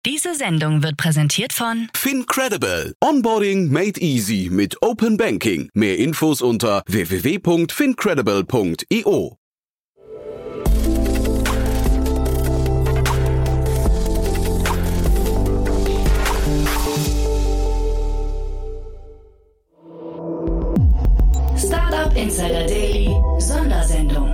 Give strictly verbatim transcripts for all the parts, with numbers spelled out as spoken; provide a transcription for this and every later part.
Diese Sendung wird präsentiert von FinCredible. Onboarding made easy mit Open Banking. Mehr Infos unter w w w punkt fincredible punkt i o. Startup Insider Daily Sondersendung.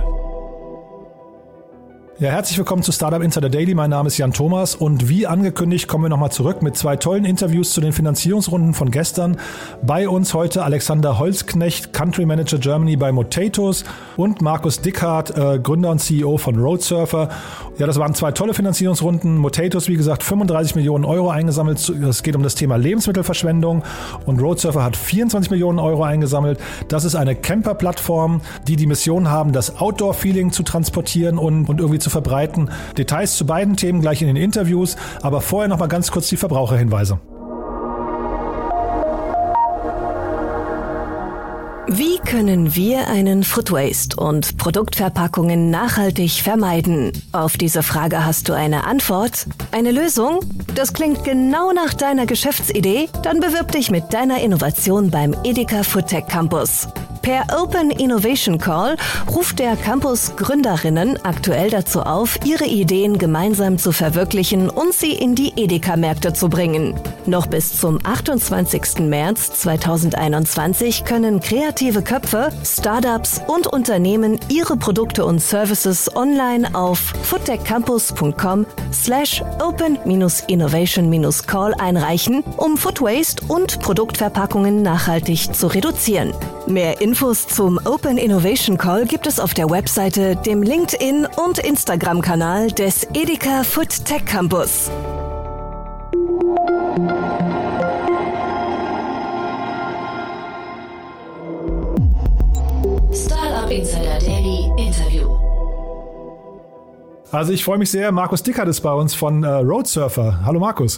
Ja, herzlich willkommen zu Startup Insider Daily. Mein Name ist Jan Thomas und wie angekündigt kommen wir nochmal zurück mit zwei tollen Interviews zu den Finanzierungsrunden von gestern. Bei uns heute Alexander Holzknecht, Country Manager Germany bei Motatos und Markus Dickhardt, äh, Gründer und C E O von Roadsurfer. Ja, das waren zwei tolle Finanzierungsrunden. Motatos, wie gesagt, fünfunddreißig Millionen Euro eingesammelt. Es geht um das Thema Lebensmittelverschwendung und Roadsurfer hat vierundzwanzig Millionen Euro eingesammelt. Das ist eine Camper-Plattform, die die Mission haben, das Outdoor-Feeling zu transportieren und, und irgendwie zu verbreiten. Details zu beiden Themen gleich in den Interviews, aber vorher noch mal ganz kurz die Verbraucherhinweise. Wie können wir einen Food Waste und Produktverpackungen nachhaltig vermeiden? Auf diese Frage hast du eine Antwort? Eine Lösung? Das klingt genau nach deiner Geschäftsidee? Dann bewirb dich mit deiner Innovation beim Edeka Foodtech Campus. Per Open Innovation Call ruft der Campus Gründerinnen aktuell dazu auf, ihre Ideen gemeinsam zu verwirklichen und sie in die Edeka-Märkte zu bringen. Noch bis zum achtundzwanzigsten März zweitausendeinundzwanzig können kreative Köpfe, Startups und Unternehmen ihre Produkte und Services online auf foodtechcampus.com slash open-innovation-call einreichen, um Food Waste und Produktverpackungen nachhaltig zu reduzieren. Mehr Infos zum Open Innovation Call gibt es auf der Webseite, dem LinkedIn- und Instagram-Kanal des Edeka Food Tech Campus. Startup Insider Daily Interview. Also ich freue mich sehr, Markus Dickhardt ist bei uns von äh, Roadsurfer. Hallo Markus.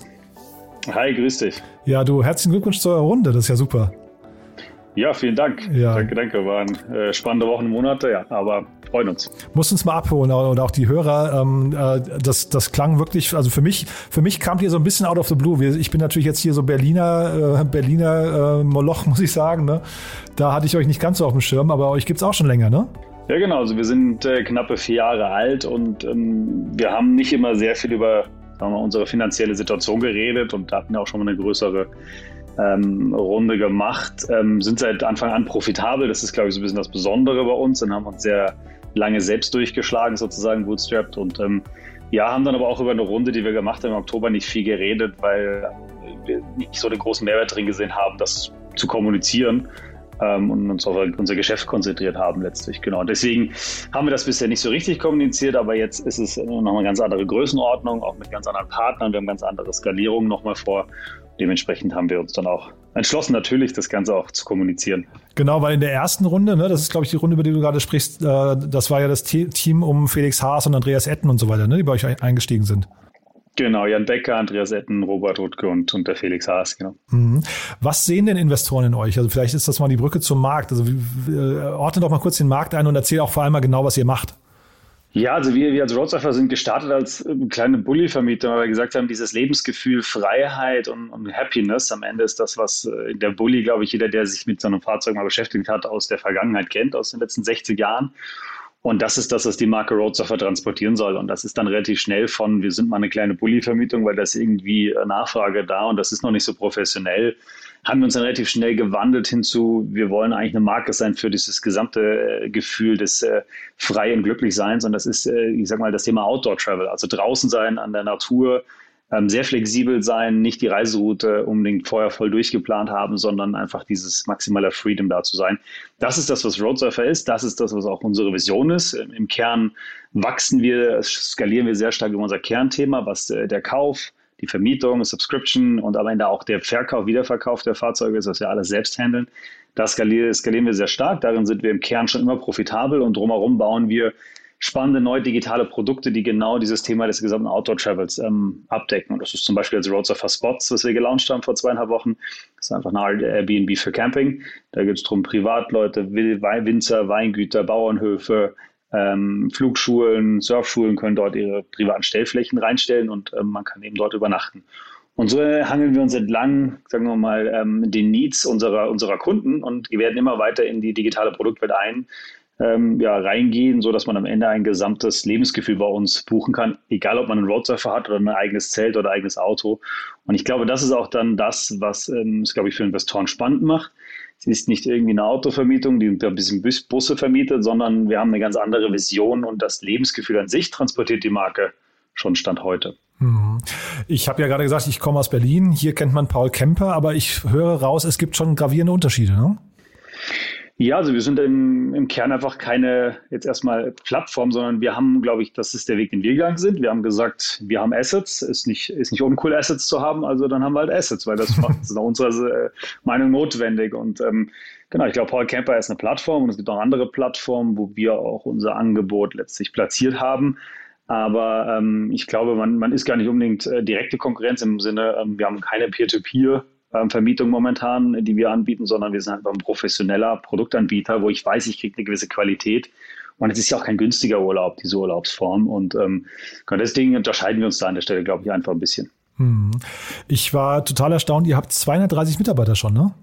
Hi, grüß dich. Ja, du, herzlichen Glückwunsch zur Runde, das ist ja super. Ja, vielen Dank. Ja. Danke, danke. Waren äh, spannende Wochen und Monate, ja, aber freuen uns. Musst uns mal abholen und auch die Hörer. Ähm, äh, das, das klang wirklich, also für mich, für mich kam hier so ein bisschen out of the blue. Ich bin natürlich jetzt hier so Berliner, äh, Berliner äh, Moloch, muss ich sagen. Ne? Da hatte ich euch nicht ganz so auf dem Schirm, aber euch gibt's auch schon länger, ne? Ja, genau. Also wir sind äh, knappe vier Jahre alt und ähm, wir haben nicht immer sehr viel über, sagen wir mal, unsere finanzielle Situation geredet und da hatten wir auch schon mal eine größere Ähm, Runde gemacht, ähm, sind seit Anfang an profitabel. Das ist, glaube ich, so ein bisschen das Besondere bei uns. Dann haben wir uns sehr lange selbst durchgeschlagen, sozusagen bootstrapped und ähm, ja, haben dann aber auch über eine Runde, die wir gemacht haben im Oktober, nicht viel geredet, weil wir nicht so den großen Mehrwert drin gesehen haben, das zu kommunizieren ähm, und uns auf unser Geschäft konzentriert haben letztlich. Genau. Deswegen haben wir das bisher nicht so richtig kommuniziert, aber jetzt ist es nochmal eine ganz andere Größenordnung, auch mit ganz anderen Partnern. Wir haben ganz andere Skalierungen nochmal vor. Dementsprechend haben wir uns dann auch entschlossen, natürlich das Ganze auch zu kommunizieren. Genau, weil in der ersten Runde, ne, das ist, glaube ich, die Runde, über die du gerade sprichst, äh, das war ja das Te- Team um Felix Haas und Andreas Etten und so weiter, ne, die bei euch eingestiegen sind. Genau, Jan Becker, Andreas Etten, Robert Rutke und, und der Felix Haas, genau. Mhm. Was sehen denn Investoren in euch? Also vielleicht ist das mal die Brücke zum Markt. Also äh, ordne doch mal kurz den Markt ein und erzähl auch vor allem mal genau, was ihr macht. Ja, also wir, wir als Roadsurfer sind gestartet als kleine Bulli-Vermieter, weil wir gesagt haben, dieses Lebensgefühl, Freiheit und, und Happiness am Ende ist das, was in der Bulli, glaube ich, jeder, der sich mit so einem Fahrzeug mal beschäftigt hat, aus der Vergangenheit kennt, aus den letzten sechzig Jahren. Und das ist das, was die Marke Roadsurfer transportieren soll. Und das ist dann relativ schnell von, wir sind mal eine kleine Bulli-Vermietung, weil da ist irgendwie Nachfrage da und das ist noch nicht so professionell, haben wir uns dann relativ schnell gewandelt hinzu, wir wollen eigentlich eine Marke sein für dieses gesamte äh, Gefühl des äh, frei und glücklich Seins. Und das ist, äh, ich sag mal, das Thema Outdoor Travel, also draußen sein, an der Natur, ähm, sehr flexibel sein, nicht die Reiseroute unbedingt vorher voll durchgeplant haben, sondern einfach dieses maximale Freedom da zu sein. Das ist das, was Roadsurfer ist. Das ist das, was auch unsere Vision ist. Im Kern wachsen wir, skalieren wir sehr stark über unser Kernthema, was äh, der Kauf, die Vermietung, Subscription und am Ende auch der Verkauf, Wiederverkauf der Fahrzeuge ist, was wir alles selbst handeln. Da skalieren, skalieren wir sehr stark. Darin sind wir im Kern schon immer profitabel und drumherum bauen wir spannende neue digitale Produkte, die genau dieses Thema des gesamten Outdoor-Travels ähm, abdecken. Und das ist zum Beispiel jetzt Roadsurfer Spots, was wir gelauncht haben vor zweieinhalb Wochen. Das ist einfach eine Airbnb für Camping. Da geht es darum, Privatleute, Winzer, Weingüter, Bauernhöfe, Ähm, Flugschulen, Surfschulen können dort ihre privaten Stellflächen reinstellen und ähm, man kann eben dort übernachten. Und so hangeln wir uns entlang, sagen wir mal, ähm, den Needs unserer, unserer Kunden und wir werden immer weiter in die digitale Produktwelt ein, ähm, ja, reingehen, sodass man am Ende ein gesamtes Lebensgefühl bei uns buchen kann, egal ob man einen Roadsurfer hat oder ein eigenes Zelt oder ein eigenes Auto. Und ich glaube, das ist auch dann das, was ähm, es, glaube ich, für Investoren spannend macht. Es ist nicht irgendwie eine Autovermietung, die ein bisschen Busse vermietet, sondern wir haben eine ganz andere Vision und das Lebensgefühl an sich transportiert die Marke schon Stand heute. Ich habe ja gerade gesagt, ich komme aus Berlin. Hier kennt man Paul Kemper, aber ich höre raus, es gibt schon gravierende Unterschiede, ne? Ja, also wir sind im, im Kern einfach keine jetzt erstmal Plattform, sondern wir haben, glaube ich, das ist der Weg, den wir gegangen sind. Wir haben gesagt, wir haben Assets, ist nicht, ist nicht uncool, Assets zu haben, also dann haben wir halt Assets, weil das ist nach unserer Meinung notwendig. Und ähm, genau, ich glaube, Paul Kemper ist eine Plattform und es gibt auch andere Plattformen, wo wir auch unser Angebot letztlich platziert haben. Aber ähm, ich glaube, man, man ist gar nicht unbedingt äh, direkte Konkurrenz im Sinne, ähm, wir haben keine Peer-to-Peer Vermietung momentan, die wir anbieten, sondern wir sind einfach ein professioneller Produktanbieter, wo ich weiß, ich kriege eine gewisse Qualität. Und es ist ja auch kein günstiger Urlaub, diese Urlaubsform. Und ähm, deswegen unterscheiden wir uns da an der Stelle, glaube ich, einfach ein bisschen. Ich war total erstaunt, ihr habt zweihundertdreißig Mitarbeiter schon, ne?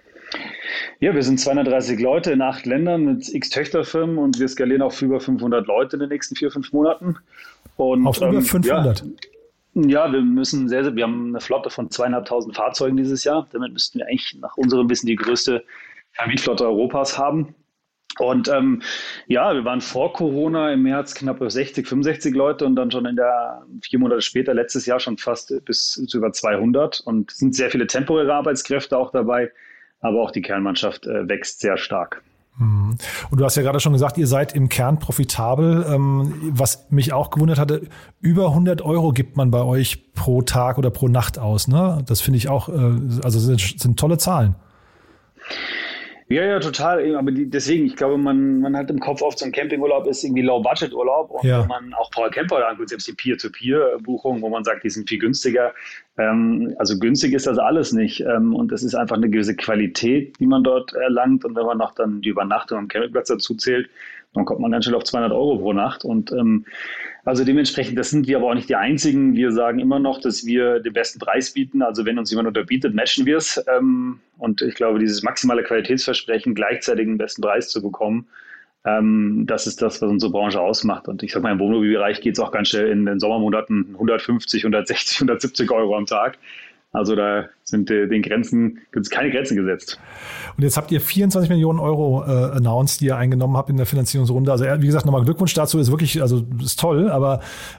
Ja, wir sind zweihundertdreißig Leute in acht Ländern mit x Töchterfirmen und wir skalieren auf über fünfhundert Leute in den nächsten vier, fünf Monaten. Und, auf über fünfhundert? Ja, Ja, wir müssen sehr, sehr, wir haben eine Flotte von zweieinhalbtausend Fahrzeugen dieses Jahr. Damit müssten wir eigentlich nach unserem Wissen die größte Vermietflotte Europas haben. Und ähm, ja, wir waren vor Corona im März knapp über sechzig, fünfundsechzig Leute und dann schon in der vier Monate später, letztes Jahr schon fast bis zu über zweihundert. Und es sind sehr viele temporäre Arbeitskräfte auch dabei, aber auch die Kernmannschaft äh, wächst sehr stark. Und du hast ja gerade schon gesagt, ihr seid im Kern profitabel. Was mich auch gewundert hatte, über hundert Euro gibt man bei euch pro Tag oder pro Nacht aus, ne? Das finde ich auch, also sind, sind tolle Zahlen. Ja, ja, total. Aber die, deswegen, ich glaube, man, man hat im Kopf oft, so ein Campingurlaub ist irgendwie Low-Budget-Urlaub. Und ja. Wenn man auch Paul Kemper anguckt, selbst die Peer-to-Peer-Buchungen, wo man sagt, die sind viel günstiger. Ähm, also günstig ist das alles nicht. Ähm, und es ist einfach eine gewisse Qualität, die man dort erlangt. Und wenn man noch dann die Übernachtung am Campingplatz dazu zählt, dann kommt man dann schon auf zweihundert Euro pro Nacht. Und ähm, also dementsprechend, das sind wir aber auch nicht die Einzigen. Wir sagen immer noch, dass wir den besten Preis bieten. Also wenn uns jemand unterbietet, matchen wir es. Ähm, und ich glaube, dieses maximale Qualitätsversprechen, gleichzeitig den besten Preis zu bekommen, ähm, das ist das, was unsere Branche ausmacht. Und ich sage mal, im Wohnmobilbereich geht es auch ganz schnell in den Sommermonaten hundertfünfzig, hundertsechzig, hundertsiebzig Euro am Tag. Also da sind äh, den Grenzen, gibt es keine Grenzen gesetzt. Und jetzt habt ihr vierundzwanzig Millionen Euro äh, announced, die ihr eingenommen habt in der Finanzierungsrunde. Also wie gesagt, nochmal Glückwunsch dazu, ist wirklich, also ist toll, aber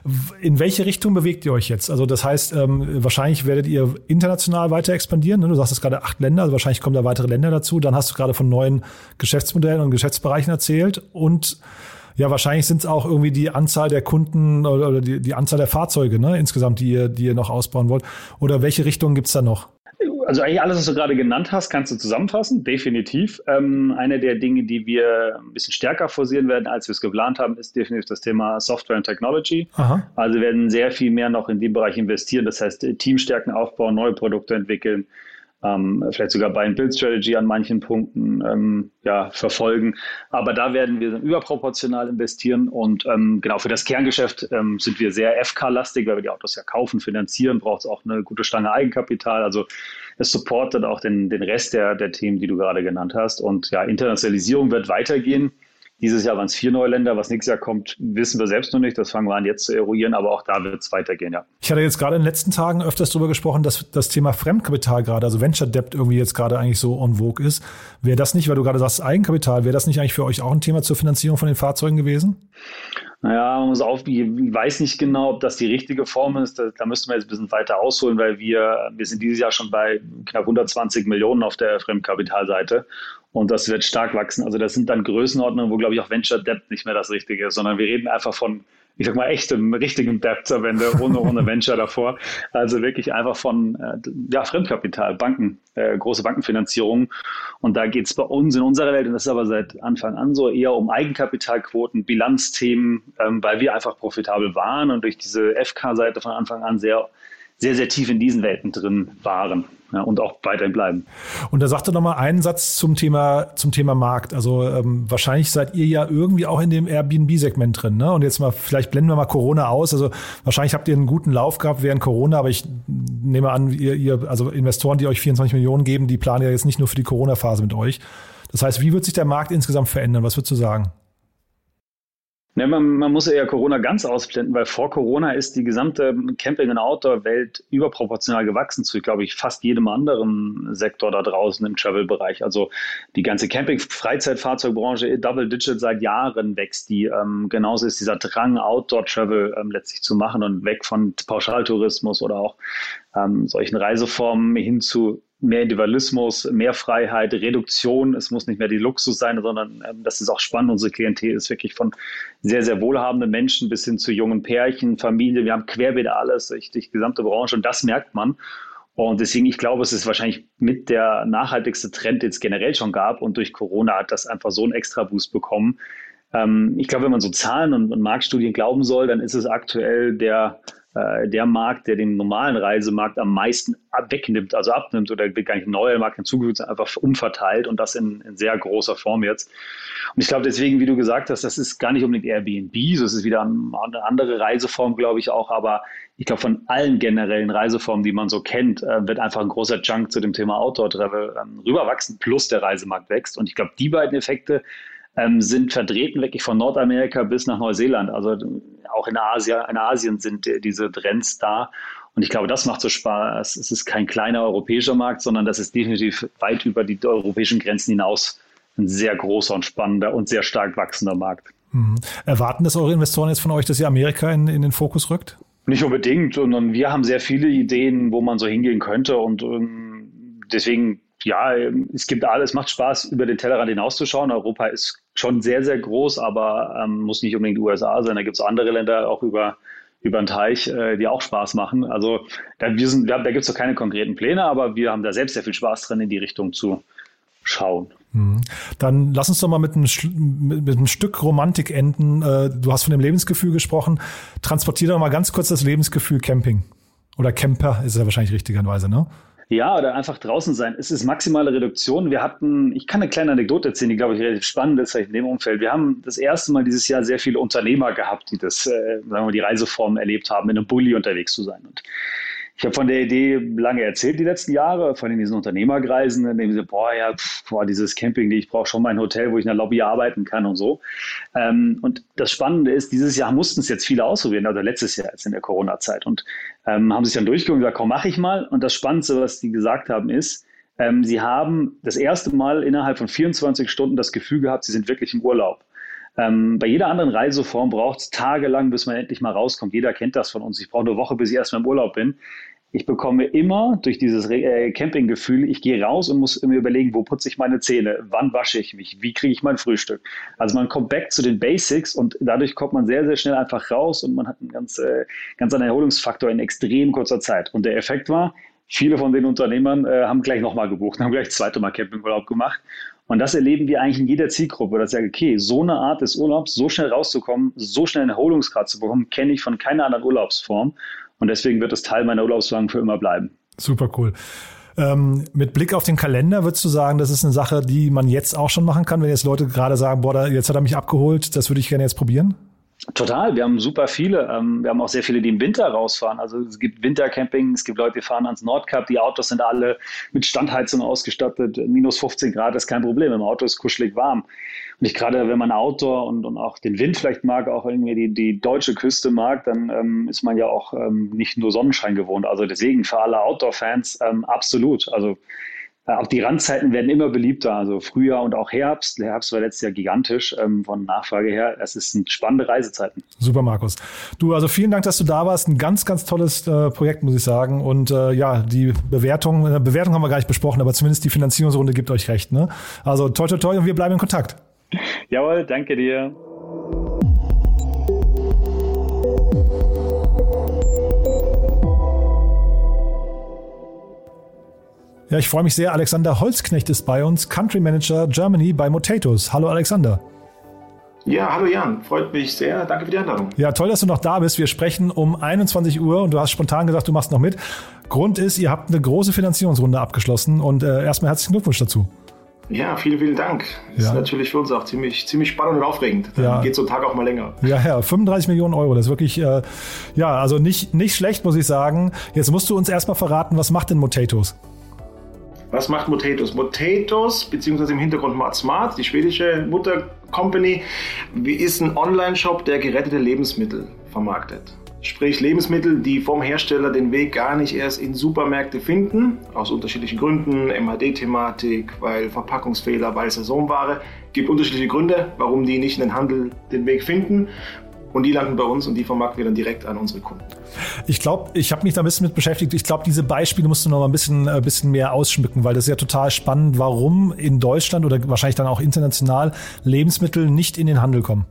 in welche Richtung bewegt ihr euch jetzt? Also das heißt, ähm, wahrscheinlich werdet ihr international weiter expandieren. Ne? Du sagst jetzt gerade acht Länder, also wahrscheinlich kommen da weitere Länder dazu. Dann hast du gerade von neuen Geschäftsmodellen und Geschäftsbereichen erzählt und ja, wahrscheinlich sind es auch irgendwie die Anzahl der Kunden oder die, die Anzahl der Fahrzeuge, ne, insgesamt, die ihr, die ihr noch ausbauen wollt. Oder welche Richtungen gibt's da noch? Also eigentlich alles, was du gerade genannt hast, kannst du zusammenfassen, definitiv. Ähm, eine der Dinge, die wir ein bisschen stärker forcieren werden, als wir es geplant haben, ist definitiv das Thema Software und Technology. Aha. Also wir werden sehr viel mehr noch in den Bereich investieren. Das heißt, Teamstärken aufbauen, neue Produkte entwickeln. Ähm, vielleicht sogar Buy and Build Strategy an manchen Punkten ähm, ja, verfolgen. Aber da werden wir überproportional investieren und ähm, genau für das Kerngeschäft ähm, sind wir sehr F K-lastig, weil wir die Autos ja kaufen, finanzieren, braucht es auch eine gute Stange Eigenkapital. Also es supportet auch den, den Rest der, der Themen, die du gerade genannt hast. Und ja, Internationalisierung wird weitergehen. Dieses Jahr waren es vier neue Länder. Was nächstes Jahr kommt, wissen wir selbst noch nicht. Das fangen wir an jetzt zu eruieren, aber auch da wird es weitergehen, ja. Ich hatte jetzt gerade in den letzten Tagen öfters darüber gesprochen, dass das Thema Fremdkapital gerade, also Venture Debt irgendwie jetzt gerade eigentlich so en vogue ist. Wäre das nicht, weil du gerade sagst Eigenkapital, wäre das nicht eigentlich für euch auch ein Thema zur Finanzierung von den Fahrzeugen gewesen? Naja, man muss auf, ich weiß nicht genau, ob das die richtige Form ist. Da, da müssten wir jetzt ein bisschen weiter ausholen, weil wir, wir sind dieses Jahr schon bei knapp hundertzwanzig Millionen auf der Fremdkapitalseite. Und das wird stark wachsen. Also das sind dann Größenordnungen, wo, glaube ich, auch Venture Debt nicht mehr das Richtige ist, sondern wir reden einfach von, ich sag mal, echtem, richtigem Debt am Ende, ohne, ohne Venture davor. Also wirklich einfach von äh, ja, Fremdkapital, Banken, äh, große Bankenfinanzierung. Und da geht es bei uns in unserer Welt, und das ist aber seit Anfang an so, eher um Eigenkapitalquoten, Bilanzthemen, ähm, weil wir einfach profitabel waren und durch diese F K-Seite von Anfang an sehr sehr, sehr tief in diesen Welten drin waren. Ja, und auch weiterhin bleiben. Und da sagte noch mal einen Satz zum Thema zum Thema Markt. Also ähm, wahrscheinlich seid ihr ja irgendwie auch in dem Airbnb-Segment drin, ne? Und jetzt mal, vielleicht blenden wir mal Corona aus. Also wahrscheinlich habt ihr einen guten Lauf gehabt während Corona, aber ich nehme an, ihr, ihr also Investoren, die euch vierundzwanzig Millionen geben, die planen ja jetzt nicht nur für die Corona-Phase mit euch. Das heißt, wie wird sich der Markt insgesamt verändern? Was würdest du sagen? Ja, man, man muss ja Corona ganz ausblenden, weil vor Corona ist die gesamte Camping- und Outdoor-Welt überproportional gewachsen zu, glaube ich, fast jedem anderen Sektor da draußen im Travel-Bereich. Also die ganze Camping-Freizeitfahrzeugbranche, Double-Digit seit Jahren wächst die. Ähm, genauso ist dieser Drang, Outdoor-Travel ähm, letztlich zu machen und weg von Pauschaltourismus oder auch ähm, solchen Reiseformen hin zu mehr Individualismus, mehr Freiheit, Reduktion. Es muss nicht mehr die Luxus sein, sondern ähm, das ist auch spannend. Unsere Klientel ist wirklich von sehr, sehr wohlhabenden Menschen bis hin zu jungen Pärchen, Familien. Wir haben querbeet alles durch die gesamte Branche und das merkt man. Und deswegen, ich glaube, es ist wahrscheinlich mit der nachhaltigste Trend, den es generell schon gab. Und durch Corona hat das einfach so einen Extra-Boost bekommen. Ähm, ich glaube, wenn man so Zahlen und, und Marktstudien glauben soll, dann ist es aktuell der der Markt, der den normalen Reisemarkt am meisten wegnimmt, also abnimmt oder gar nicht ein neuer Markt hinzugefügt, einfach umverteilt und das in, in sehr großer Form jetzt. Und ich glaube deswegen, wie du gesagt hast, das ist gar nicht unbedingt Airbnb, so ist es wieder eine andere Reiseform, glaube ich auch, aber ich glaube von allen generellen Reiseformen, die man so kennt, wird einfach ein großer Chunk zu dem Thema Outdoor-Travel rüberwachsen, plus der Reisemarkt wächst und ich glaube, die beiden Effekte Ähm, sind vertreten wirklich von Nordamerika bis nach Neuseeland. Also auch in Asien, in Asien sind äh, diese Trends da. Und ich glaube, das macht so Spaß. Es ist kein kleiner europäischer Markt, sondern das ist definitiv weit über die europäischen Grenzen hinaus ein sehr großer und spannender und sehr stark wachsender Markt. Mhm. Erwarten das eure Investoren jetzt von euch, dass ihr Amerika in, in den Fokus rückt? Nicht unbedingt, sondern wir haben sehr viele Ideen, wo man so hingehen könnte. Und ähm, deswegen ja, es gibt alles, es macht Spaß, über den Tellerrand hinauszuschauen. Europa ist schon sehr, sehr groß, aber ähm, muss nicht unbedingt die U S A sein. Da gibt es andere Länder auch über, über den Teich, äh, die auch Spaß machen. Also da, wir sind, wir haben, da gibt es noch keine konkreten Pläne, aber wir haben da selbst sehr viel Spaß drin, in die Richtung zu schauen. Dann lass uns doch mal mit einem, mit, mit einem Stück Romantik enden. Du hast von dem Lebensgefühl gesprochen. Transportier doch mal ganz kurz das Lebensgefühl Camping. Oder Camper ist es ja wahrscheinlich richtigerweise, ne? Ja, oder einfach draußen sein. Es ist maximale Reduktion. Wir hatten, ich kann eine kleine Anekdote erzählen, die, glaube ich, relativ spannend ist in dem Umfeld. Wir haben das erste Mal dieses Jahr sehr viele Unternehmer gehabt, die das, äh, sagen wir mal, die Reiseform erlebt haben, in einem Bulli unterwegs zu sein. Und ich habe von der Idee lange erzählt die letzten Jahre, von diesen Unternehmerkreisen, in dem sie, boah, ja, pff, boah, dieses Camping, ich brauche schon mal ein Hotel, wo ich in der Lobby arbeiten kann und so. Ähm, und das Spannende ist, dieses Jahr mussten es jetzt viele ausprobieren, oder letztes Jahr jetzt in der Corona-Zeit. Und ähm, haben sich dann durchgegangen und gesagt, komm, mach ich mal. Und das Spannendste, was die gesagt haben, ist, ähm, sie haben das erste Mal innerhalb von vierundzwanzig Stunden das Gefühl gehabt, sie sind wirklich im Urlaub. Ähm, bei jeder anderen Reiseform braucht es tagelang, bis man endlich mal rauskommt. Jeder kennt das von uns. Ich brauche eine Woche, bis ich erstmal im Urlaub bin. Ich bekomme immer durch dieses äh, Campinggefühl, ich gehe raus und muss mir überlegen, wo putze ich meine Zähne, wann wasche ich mich, wie kriege ich mein Frühstück. Also man kommt back zu den Basics und dadurch kommt man sehr, sehr schnell einfach raus und man hat einen ganz, äh, ganz anderen Erholungsfaktor in extrem kurzer Zeit. Und der Effekt war, viele von den Unternehmern äh, haben gleich nochmal gebucht, haben gleich das zweite Mal Campingurlaub gemacht. Und das erleben wir eigentlich in jeder Zielgruppe, dass ich sage, okay, so eine Art des Urlaubs, so schnell rauszukommen, so schnell einen Erholungsgrad zu bekommen, kenne ich von keiner anderen Urlaubsform. Und deswegen wird es Teil meiner Urlaubsplanung für immer bleiben. Super cool. Ähm, mit Blick auf den Kalender würdest du sagen, das ist eine Sache, die man jetzt auch schon machen kann, wenn jetzt Leute gerade sagen, boah, da, jetzt hat er mich abgeholt, das würde ich gerne jetzt probieren? Total, wir haben super viele. Wir haben auch sehr viele, die im Winter rausfahren. Also es gibt Wintercamping, es gibt Leute, die fahren ans Nordkap. Die Autos sind alle mit Standheizung ausgestattet. minus fünfzehn Grad ist kein Problem. Im Auto ist kuschelig warm. Und ich gerade, wenn man Outdoor und, und auch den Wind vielleicht mag, auch irgendwie die, die deutsche Küste mag, dann ähm, ist man ja auch ähm, nicht nur Sonnenschein gewohnt. Also deswegen für alle Outdoor-Fans ähm, absolut. Also auch die Randzeiten werden immer beliebter, also Frühjahr und auch Herbst. Der Herbst war letztes Jahr gigantisch ähm, von Nachfrage her. Es sind spannende Reisezeiten. Super, Markus. Du, also vielen Dank, dass du da warst. Ein ganz, ganz tolles äh, Projekt, muss ich sagen. Und äh, ja, die Bewertung, äh, Bewertung haben wir gar nicht besprochen, aber zumindest die Finanzierungsrunde gibt euch recht, ne? Also toi, toi, toi und wir bleiben in Kontakt. Jawohl, danke dir. Ja, ich freue mich sehr. Alexander Holzknecht ist bei uns, Country Manager Germany bei Motatos. Hallo Alexander. Ja, hallo Jan, freut mich sehr. Danke für die Einladung. Ja, toll, dass du noch da bist. Wir sprechen um einundzwanzig Uhr und du hast spontan gesagt, du machst noch mit. Grund ist, ihr habt eine große Finanzierungsrunde abgeschlossen und äh, erstmal herzlichen Glückwunsch dazu. Ja, vielen, vielen Dank. Das ja. ist natürlich für uns auch ziemlich, ziemlich spannend und aufregend. Dann ja. geht so ein Tag auch mal länger. Ja, ja, fünfunddreißig Millionen Euro, das ist wirklich, äh, ja, also nicht, nicht schlecht, muss ich sagen. Jetzt musst du uns erstmal verraten, was macht denn Motatos? Was macht Motatos? Motatos, beziehungsweise im Hintergrund Matsmart, die schwedische Muttercompany, ist ein Online-Shop, der gerettete Lebensmittel vermarktet. Sprich Lebensmittel, die vom Hersteller den Weg gar nicht erst in Supermärkte finden, aus unterschiedlichen Gründen, M H D-Thematik, weil Verpackungsfehler, weil Saisonware. Es gibt unterschiedliche Gründe, warum die nicht in den Handel den Weg finden. Und die landen bei uns und die vermarkten wir dann direkt an unsere Kunden. Ich glaube, ich habe mich da ein bisschen mit beschäftigt. Ich glaube, diese Beispiele musst du noch mal ein bisschen, ein bisschen mehr ausschmücken, weil das ist ja total spannend, warum in Deutschland oder wahrscheinlich dann auch international Lebensmittel nicht in den Handel kommen.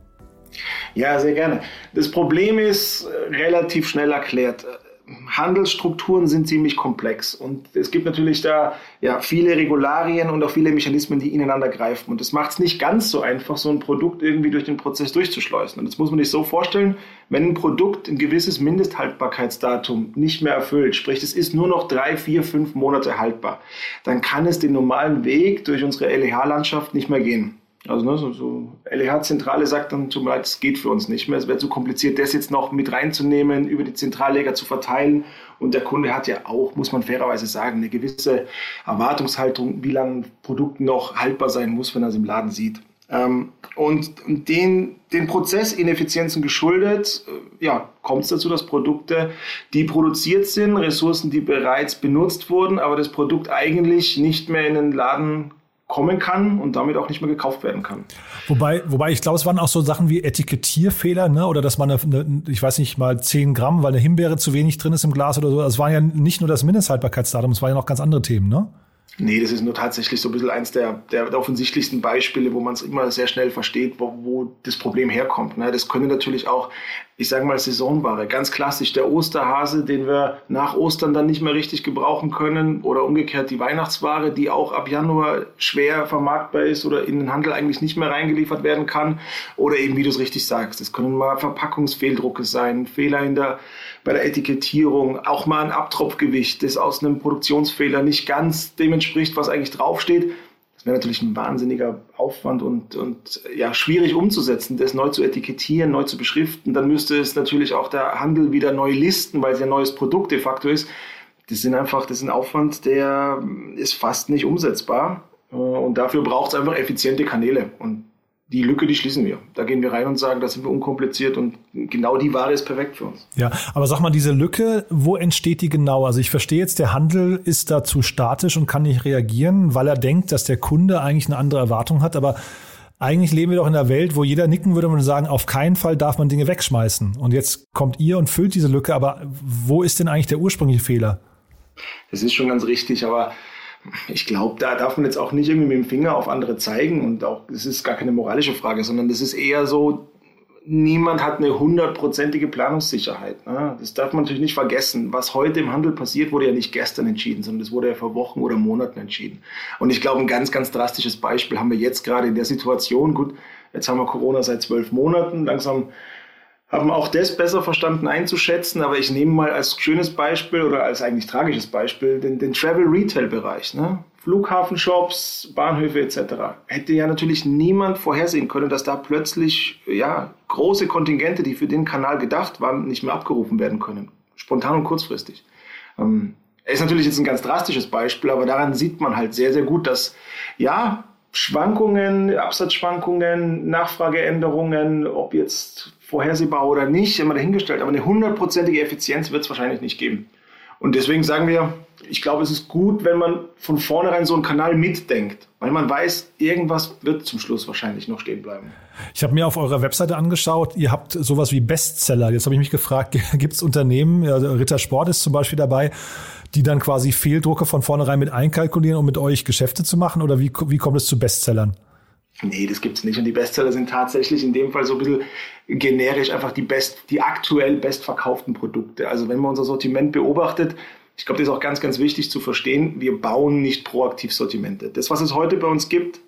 Ja, sehr gerne. Das Problem ist relativ schnell erklärt. Handelsstrukturen sind ziemlich komplex und es gibt natürlich da ja viele Regularien und auch viele Mechanismen, die ineinander greifen. Und das macht es nicht ganz so einfach, so ein Produkt irgendwie durch den Prozess durchzuschleusen. Und das muss man sich so vorstellen, wenn ein Produkt ein gewisses Mindesthaltbarkeitsdatum nicht mehr erfüllt, sprich es ist nur noch drei, vier, fünf Monate haltbar, dann kann es den normalen Weg durch unsere L E H-Landschaft nicht mehr gehen. Also ne, so, so L E H-Zentrale sagt dann zum Beispiel, es geht für uns nicht mehr. Es wäre zu kompliziert, das jetzt noch mit reinzunehmen, über die Zentralleger zu verteilen. Und der Kunde hat ja auch, muss man fairerweise sagen, eine gewisse Erwartungshaltung, wie lange ein Produkt noch haltbar sein muss, wenn er es im Laden sieht. Ähm, und den, den Prozessineffizienzen geschuldet, äh, ja, kommt es dazu, dass Produkte, die produziert sind, Ressourcen, die bereits benutzt wurden, aber das Produkt eigentlich nicht mehr in den Laden kommen kann und damit auch nicht mehr gekauft werden kann. Wobei, wobei ich glaube, es waren auch so Sachen wie Etikettierfehler, ne? Oder dass man, eine, eine, ich weiß nicht, mal zehn Gramm, weil eine Himbeere zu wenig drin ist im Glas oder so. Das war ja nicht nur das Mindesthaltbarkeitsdatum, es waren ja noch ganz andere Themen, ne? Nee, das ist nur tatsächlich so ein bisschen eins der, der, der offensichtlichsten Beispiele, wo man es immer sehr schnell versteht, wo, wo das Problem herkommt. Ne? Das können natürlich auch, ich sage mal, Saisonware. Ganz klassisch der Osterhase, den wir nach Ostern dann nicht mehr richtig gebrauchen können, oder umgekehrt die Weihnachtsware, die auch ab Januar schwer vermarktbar ist oder in den Handel eigentlich nicht mehr reingeliefert werden kann. Oder eben, wie du es richtig sagst, das können mal Verpackungsfehldrucke sein, Fehler in der, bei der Etikettierung, auch mal ein Abtropfgewicht, das aus einem Produktionsfehler nicht ganz dem entspricht, was eigentlich draufsteht. Das wäre natürlich ein wahnsinniger Aufwand und, und ja, schwierig umzusetzen, das neu zu etikettieren, neu zu beschriften. Dann müsste es natürlich auch der Handel wieder neu listen, weil es ja ein neues Produkt de facto ist. Das sind einfach, das ist ein Aufwand, der ist fast nicht umsetzbar. Und dafür braucht es einfach effiziente Kanäle. Und die Lücke, die schließen wir. Da gehen wir rein und sagen, da sind wir unkompliziert und genau die Ware ist perfekt für uns. Ja, aber sag mal, diese Lücke, wo entsteht die genau? Also ich verstehe jetzt, der Handel ist da zu statisch und kann nicht reagieren, weil er denkt, dass der Kunde eigentlich eine andere Erwartung hat, aber eigentlich leben wir doch in einer Welt, wo jeder nicken würde und sagen, auf keinen Fall darf man Dinge wegschmeißen. Und jetzt kommt ihr und füllt diese Lücke, aber wo ist denn eigentlich der ursprüngliche Fehler? Das ist schon ganz richtig, aber ich glaube, da darf man jetzt auch nicht irgendwie mit dem Finger auf andere zeigen und auch, das ist gar keine moralische Frage, sondern das ist eher so, niemand hat eine hundertprozentige Planungssicherheit. Ne? Das darf man natürlich nicht vergessen. Was heute im Handel passiert, wurde ja nicht gestern entschieden, sondern das wurde ja vor Wochen oder Monaten entschieden. Und ich glaube, ein ganz, ganz drastisches Beispiel haben wir jetzt gerade in der Situation. Gut, jetzt haben wir Corona seit zwölf Monaten, langsam haben auch das besser verstanden einzuschätzen, aber ich nehme mal als schönes Beispiel oder als eigentlich tragisches Beispiel den, den Travel-Retail-Bereich, ne? Flughafenshops, Bahnhöfe et cetera. Hätte ja natürlich niemand vorhersehen können, dass da plötzlich ja, große Kontingente, die für den Kanal gedacht waren, nicht mehr abgerufen werden können. Spontan und kurzfristig. Ähm, ist natürlich jetzt ein ganz drastisches Beispiel, aber daran sieht man halt sehr, sehr gut, dass ja, Schwankungen, Absatzschwankungen, Nachfrageänderungen, ob jetzt vorhersehbar oder nicht, immer dahingestellt, aber eine hundertprozentige Effizienz wird es wahrscheinlich nicht geben. Und deswegen sagen wir, ich glaube, es ist gut, wenn man von vornherein so einen Kanal mitdenkt, weil man weiß, irgendwas wird zum Schluss wahrscheinlich noch stehen bleiben. Ich habe mir auf eurer Webseite angeschaut, ihr habt sowas wie Bestseller. Jetzt habe ich mich gefragt, gibt es Unternehmen, also Ritter Sport ist zum Beispiel dabei, die dann quasi Fehldrucke von vornherein mit einkalkulieren, um mit euch Geschäfte zu machen? Oder wie, wie kommt es zu Bestsellern? Nee, das gibt's nicht. Und die Bestseller sind tatsächlich in dem Fall so ein bisschen generisch einfach die best, die aktuell bestverkauften Produkte. Also wenn man unser Sortiment beobachtet, ich glaube, das ist auch ganz, ganz wichtig zu verstehen, wir bauen nicht proaktiv Sortimente. Das, was es heute bei uns gibt,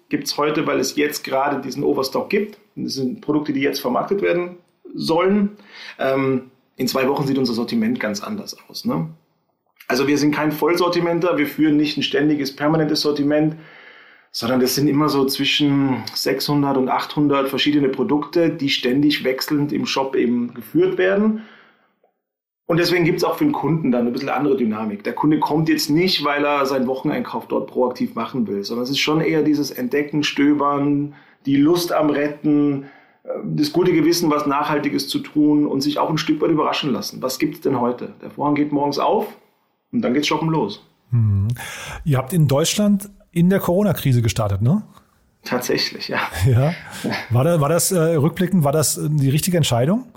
gibt es heute, weil es jetzt gerade diesen Overstock gibt. Das sind Produkte, die jetzt vermarktet werden sollen. Ähm, in zwei Wochen sieht unser Sortiment ganz anders aus. Ne? Also wir sind kein Vollsortimenter, wir führen nicht ein ständiges, permanentes Sortiment, sondern das sind immer so zwischen sechshundert und achthundert verschiedene Produkte, die ständig wechselnd im Shop eben geführt werden. Und deswegen gibt es auch für den Kunden dann eine bisschen andere Dynamik. Der Kunde kommt jetzt nicht, weil er seinen Wocheneinkauf dort proaktiv machen will, sondern es ist schon eher dieses Entdecken, Stöbern, die Lust am Retten, das gute Gewissen, was Nachhaltiges zu tun und sich auch ein Stück weit überraschen lassen. Was gibt es denn heute? Der Vorhang geht morgens auf und dann geht's shoppen los. Hm. Ihr habt in Deutschland in der Corona-Krise gestartet, ne? Tatsächlich, ja. Ja. War, da, war das äh, rückblickend, war das äh, die richtige Entscheidung?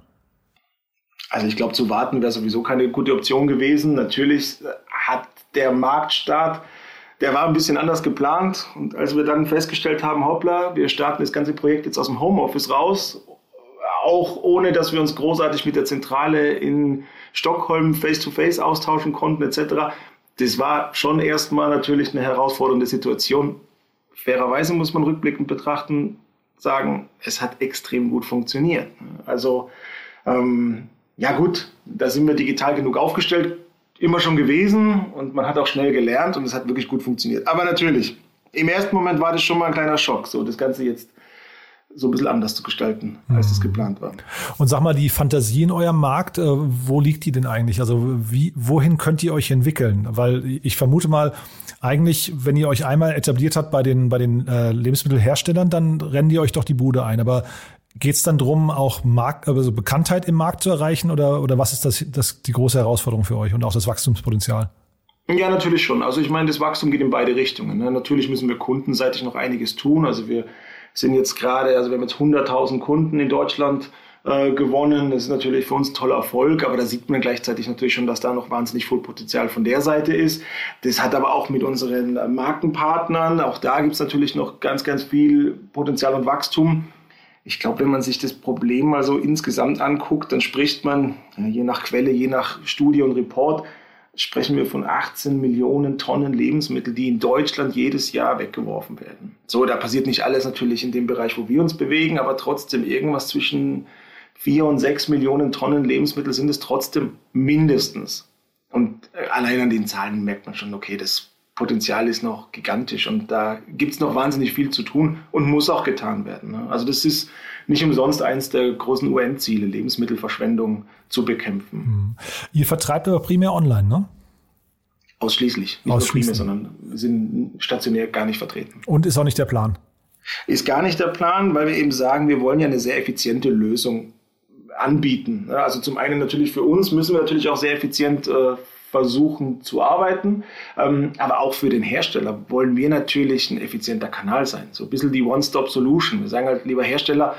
Also ich glaube, zu warten wäre sowieso keine gute Option gewesen. Natürlich hat der Marktstart, der war ein bisschen anders geplant. Und als wir dann festgestellt haben, hoppla, wir starten das ganze Projekt jetzt aus dem Homeoffice raus, auch ohne, dass wir uns großartig mit der Zentrale in Stockholm face-to-face austauschen konnten et cetera. Das war schon erstmal natürlich eine herausfordernde Situation. Fairerweise muss man rückblickend betrachten, sagen, es hat extrem gut funktioniert. Also ähm, ja gut, da sind wir digital genug aufgestellt, immer schon gewesen und man hat auch schnell gelernt und es hat wirklich gut funktioniert. Aber natürlich, im ersten Moment war das schon mal ein kleiner Schock, so das Ganze jetzt so ein bisschen anders zu gestalten, als es geplant war. Und sag mal, die Fantasie in eurem Markt, äh, wo liegt die denn eigentlich? Also wie, wohin könnt ihr euch entwickeln? Weil ich vermute mal, eigentlich, wenn ihr euch einmal etabliert habt bei den, bei den äh, Lebensmittelherstellern, dann rennen die euch doch die Bude ein. Aber geht es dann darum, auch Markt, also Bekanntheit im Markt zu erreichen oder, oder was ist das, das die große Herausforderung für euch und auch das Wachstumspotenzial? Ja, natürlich schon. Also ich meine, das Wachstum geht in beide Richtungen. Ne? Natürlich müssen wir kundenseitig noch einiges tun. Also wir sind jetzt gerade, also wir haben jetzt hunderttausend Kunden in Deutschland äh, gewonnen. Das ist natürlich für uns ein toller Erfolg, aber da sieht man gleichzeitig natürlich schon, dass da noch wahnsinnig viel Potenzial von der Seite ist. Das hat aber auch mit unseren Markenpartnern, auch da gibt es natürlich noch ganz, ganz viel Potenzial und Wachstum. Ich glaube, wenn man sich das Problem mal so insgesamt anguckt, dann spricht man, je nach Quelle, je nach Studie und Report, sprechen wir von achtzehn Millionen Tonnen Lebensmittel, die in Deutschland jedes Jahr weggeworfen werden. So, da passiert nicht alles natürlich in dem Bereich, wo wir uns bewegen, aber trotzdem irgendwas zwischen vier und sechs Millionen Tonnen Lebensmittel sind es trotzdem mindestens. Und allein an den Zahlen merkt man schon, okay, das Potenzial ist noch gigantisch und da gibt es noch wahnsinnig viel zu tun und muss auch getan werden. Also das ist nicht umsonst eins der großen U N-Ziele, Lebensmittelverschwendung zu bekämpfen. Ihr vertreibt aber primär online, ne? Ausschließlich, nicht Ausschließlich. nur primär, sondern wir sind stationär gar nicht vertreten. Und ist auch nicht der Plan? Ist gar nicht der Plan, weil wir eben sagen, wir wollen ja eine sehr effiziente Lösung anbieten. Also zum einen natürlich für uns müssen wir natürlich auch sehr effizient äh, versuchen zu arbeiten, ähm, aber auch für den Hersteller wollen wir natürlich ein effizienter Kanal sein. So ein bisschen die One-Stop-Solution. Wir sagen halt, lieber Hersteller,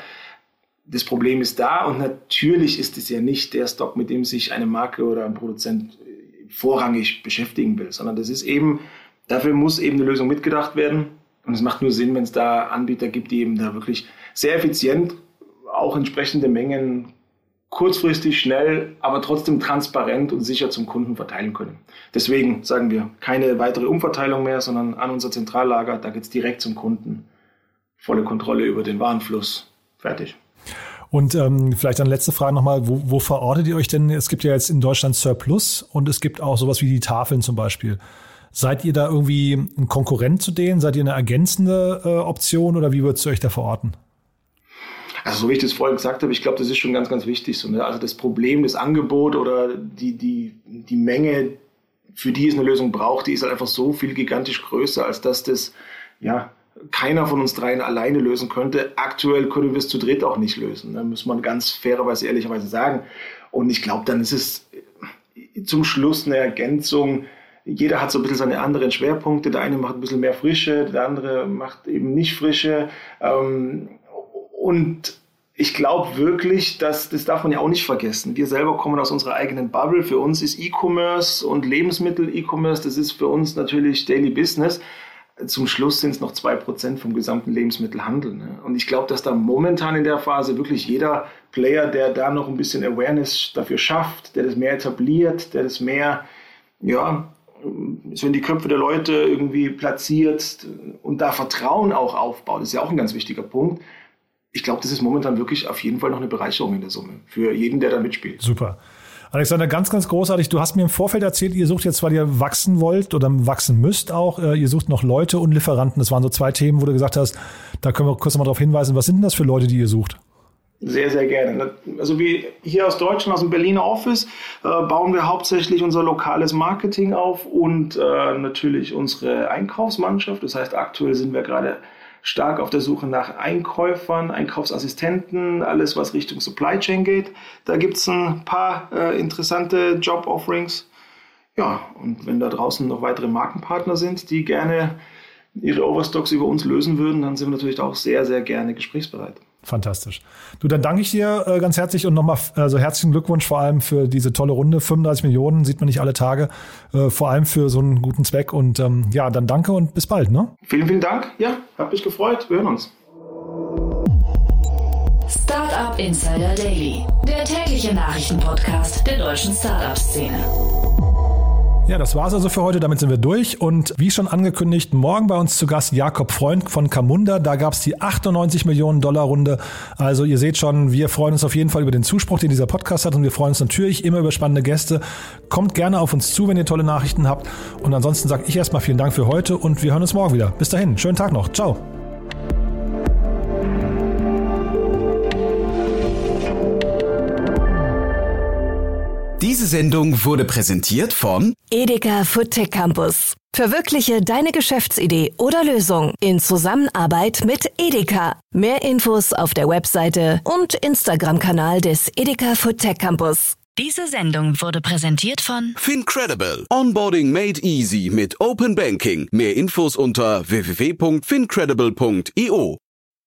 das Problem ist da und natürlich ist es ja nicht der Stock, mit dem sich eine Marke oder ein Produzent vorrangig beschäftigen will, sondern das ist eben, dafür muss eben eine Lösung mitgedacht werden und es macht nur Sinn, wenn es da Anbieter gibt, die eben da wirklich sehr effizient auch entsprechende Mengen kurzfristig, schnell, aber trotzdem transparent und sicher zum Kunden verteilen können. Deswegen sagen wir, keine weitere Umverteilung mehr, sondern an unser Zentrallager, da geht es direkt zum Kunden. Volle Kontrolle über den Warenfluss. Fertig. Und ähm, vielleicht eine letzte Frage nochmal, wo, wo verortet ihr euch denn? Es gibt ja jetzt in Deutschland Surplus und es gibt auch sowas wie die Tafeln zum Beispiel. Seid ihr da irgendwie ein Konkurrent zu denen? Seid ihr eine ergänzende äh, Option oder wie würdest du euch da verorten? Also so wie ich das vorhin gesagt habe, ich glaube, das ist schon ganz, ganz wichtig. So, ne? Also das Problem, das Angebot oder die, die, die Menge, für die es eine Lösung braucht, die ist halt einfach so viel gigantisch größer, als dass das ja keiner von uns dreien alleine lösen könnte. Aktuell können wir es zu dritt auch nicht lösen. Da muss man ganz fairerweise, ehrlicherweise sagen. Und ich glaube, dann ist es zum Schluss eine Ergänzung. Jeder hat so ein bisschen seine anderen Schwerpunkte. Der eine macht ein bisschen mehr Frische, der andere macht eben nicht Frische. Ähm, Und ich glaube wirklich, dass, das darf man ja auch nicht vergessen. Wir selber kommen aus unserer eigenen Bubble. Für uns ist E-Commerce und Lebensmittel-E-Commerce, das ist für uns natürlich Daily Business. Zum Schluss sind es noch zwei Prozent vom gesamten Lebensmittelhandel. Ne? Und ich glaube, dass da momentan in der Phase wirklich jeder Player, der da noch ein bisschen Awareness dafür schafft, der das mehr etabliert, der das mehr ja, so in die Köpfe der Leute irgendwie platziert und da Vertrauen auch aufbaut. Das ist ja auch ein ganz wichtiger Punkt. Ich glaube, das ist momentan wirklich auf jeden Fall noch eine Bereicherung in der Summe für jeden, der da mitspielt. Super. Alexander, ganz, ganz großartig. Du hast mir im Vorfeld erzählt, ihr sucht jetzt, weil ihr wachsen wollt oder wachsen müsst auch, ihr sucht noch Leute und Lieferanten. Das waren so zwei Themen, wo du gesagt hast, da können wir kurz noch mal darauf hinweisen. Was sind denn das für Leute, die ihr sucht? Sehr, sehr gerne. Also wir hier aus Deutschland, aus dem Berliner Office, äh, bauen wir hauptsächlich unser lokales Marketing auf und äh, natürlich unsere Einkaufsmannschaft. Das heißt, aktuell sind wir gerade stark auf der Suche nach Einkäufern, Einkaufsassistenten, alles was Richtung Supply Chain geht. Da gibt es ein paar äh, interessante Job-Offerings. Ja, und wenn da draußen noch weitere Markenpartner sind, die gerne ihre Overstocks über uns lösen würden, dann sind wir natürlich auch sehr, sehr gerne gesprächsbereit. Fantastisch. Du, dann danke ich dir äh, ganz herzlich und nochmal also herzlichen Glückwunsch vor allem für diese tolle Runde. fünfunddreißig Millionen sieht man nicht alle Tage, äh, vor allem für so einen guten Zweck. Und ähm, ja, dann danke und bis bald. Ne? Vielen, vielen Dank. Ja, hab mich gefreut. Wir hören uns. Startup Insider Daily, der tägliche Nachrichtenpodcast der deutschen Startup-Szene. Ja, das war's also für heute. Damit sind wir durch. Und wie schon angekündigt, morgen bei uns zu Gast Jakob Freund von Camunda. Da gab's die achtundneunzig Millionen Dollar Runde. Also ihr seht schon, wir freuen uns auf jeden Fall über den Zuspruch, den dieser Podcast hat. Und wir freuen uns natürlich immer über spannende Gäste. Kommt gerne auf uns zu, wenn ihr tolle Nachrichten habt. Und ansonsten sage ich erstmal vielen Dank für heute und wir hören uns morgen wieder. Bis dahin, schönen Tag noch. Ciao. Diese Sendung wurde präsentiert von Edeka Foodtech Campus. Verwirkliche deine Geschäftsidee oder Lösung in Zusammenarbeit mit Edeka. Mehr Infos auf der Webseite und Instagram-Kanal des Edeka Foodtech Campus. Diese Sendung wurde präsentiert von FinCredible. Onboarding made easy mit Open Banking. Mehr Infos unter w w w punkt fincredible punkt i o.